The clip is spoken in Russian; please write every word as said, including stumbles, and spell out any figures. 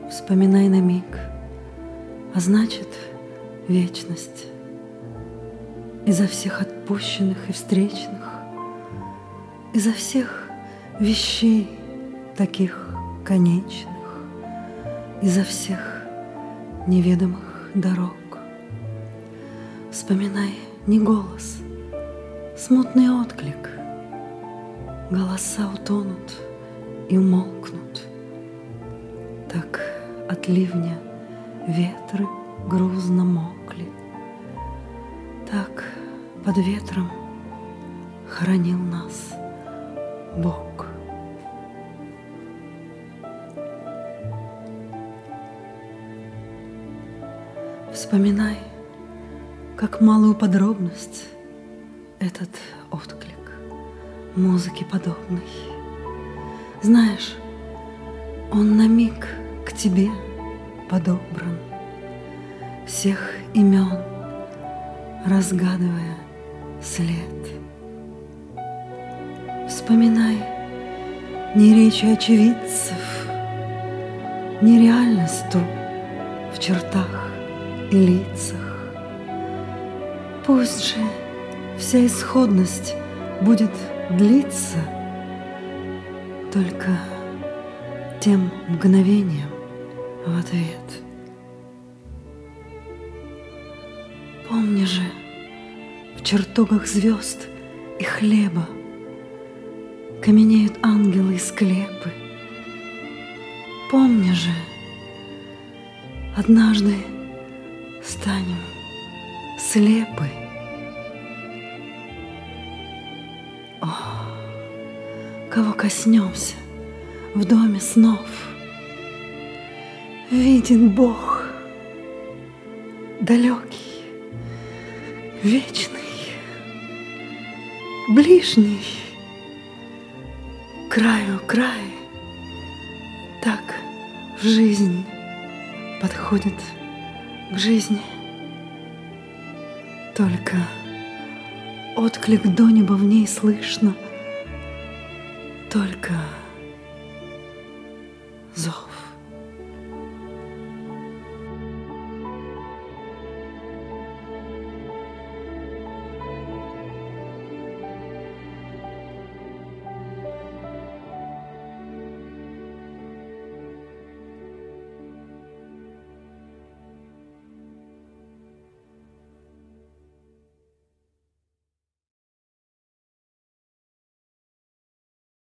Вспоминай на миг, а значит, вечность. Изо всех отпущенных и встречных, изо всех вещей таких конечных, изо всех неведомых дорог. Вспоминай не голос, смутный отклик. Голоса утонут и умолкнут. Так от ливня ветры грузно мокли. Так под ветром хранил нас Бог. Вспоминай, как малую подробность этот отклик музыки подобный. Знаешь, он на миг к тебе подобран, всех имен разгадывая след. Вспоминай не речи очевидцев, не реальность ту в чертах и лицах. Пусть же вся исходность будет длиться только тем мгновением в ответ. Помни же, в чертогах звезд и хлеба каменеют ангелы и склепы. Помни же, однажды станем слепы. О, кого коснемся в доме снов, виден Бог далекий, вечный, ближний, краю край. Так жизнь подходит к жизни. Только отклик до неба в ней слышно, только зов.